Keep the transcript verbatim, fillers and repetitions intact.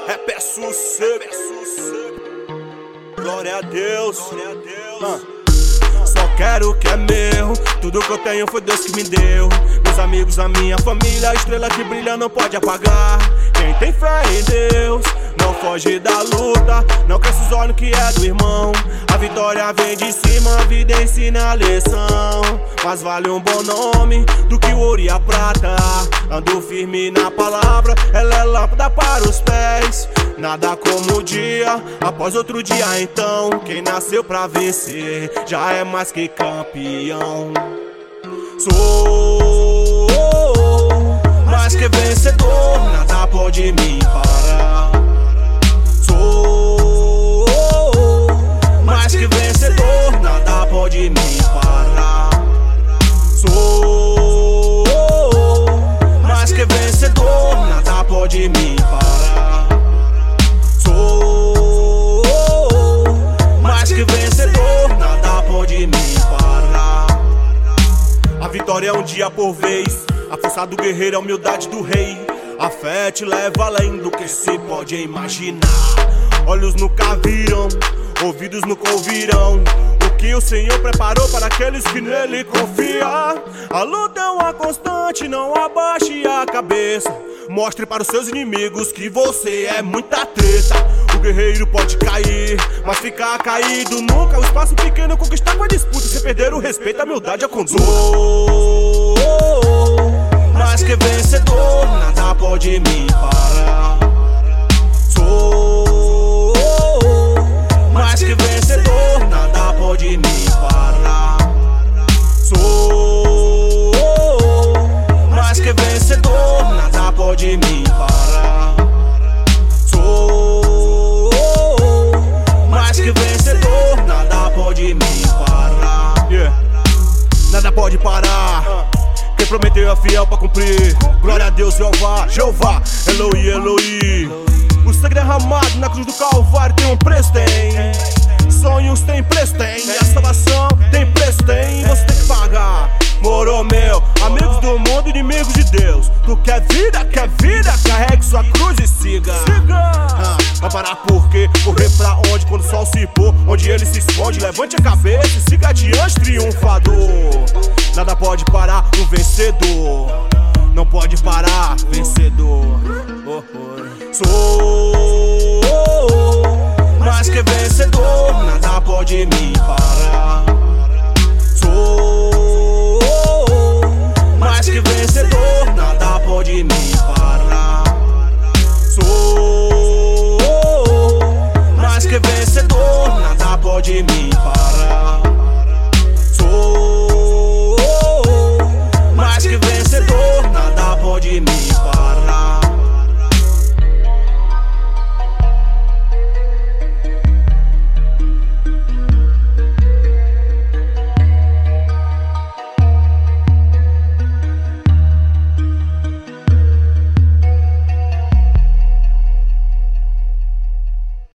Rap é sossego, é sossego. Glória a Deus, glória a Deus. Ah. Só quero o que é meu, tudo que eu tenho foi Deus que me deu. Meus amigos, a minha família, a estrela que brilha não pode apagar. Quem tem fé em Deus não foge da luta, não cresce os olhos que é do irmão. A vitória vem de cima, a vida ensina a lição. Mas vale um bom nome do que o ouro e a prata. Ando firme na palavra, ela é lâmpada para os pés. Nada como o dia após outro dia, então quem nasceu pra vencer já é mais que campeão. Sou mais que vencedor, nada pode me parar. Sou mais que vencedor, nada pode me parar. Sou mais que vencedor, nada pode me parar. Sou mais que vencedor, nada pode me parar. A vitória é um dia por vez, a força do guerreiro é a humildade do rei. A fé te leva além do que se pode imaginar. Olhos nunca viram, ouvidos nunca ouvirão o que o Senhor preparou para aqueles que nele confiam. A luta é uma constante, não abaixe a cabeça. Mostre para os seus inimigos que você é muita treta. O guerreiro pode cair, mas ficar caído nunca. O espaço pequeno conquistar com a disputa, sem perder o respeito, a humildade, a conduta. Oh, oh, oh, mais que vencedor, nada pode me parar. Sou mais que vencedor, nada pode me parar. Sou mais que vencedor, nada pode me parar. Sou mais que vencedor, nada pode me parar. Yeah. Nada pode parar. Quem prometeu é fiel pra cumprir. Glória a Deus, Jeová, Jeová, Eloi, Eloi. O sangue derramado na cruz do Calvário tem um preço, tem. Sonhos tem preço, tem. E a salvação tem preço, tem. Você tem que pagar. Moro meu, amigos do mundo, inimigos de Deus. Tu quer vida, quer vida, carregue sua cruz e siga. Siga. Ah, vai parar por quê? Correr pra onde quando o sol se pôr? Onde ele se esconde, levante a cabeça e siga adiante, triunfador. Nada pode parar um vencedor. Não pode parar, vencedor. Oh, oh. Sou mais que vencedor, nada pode me parar.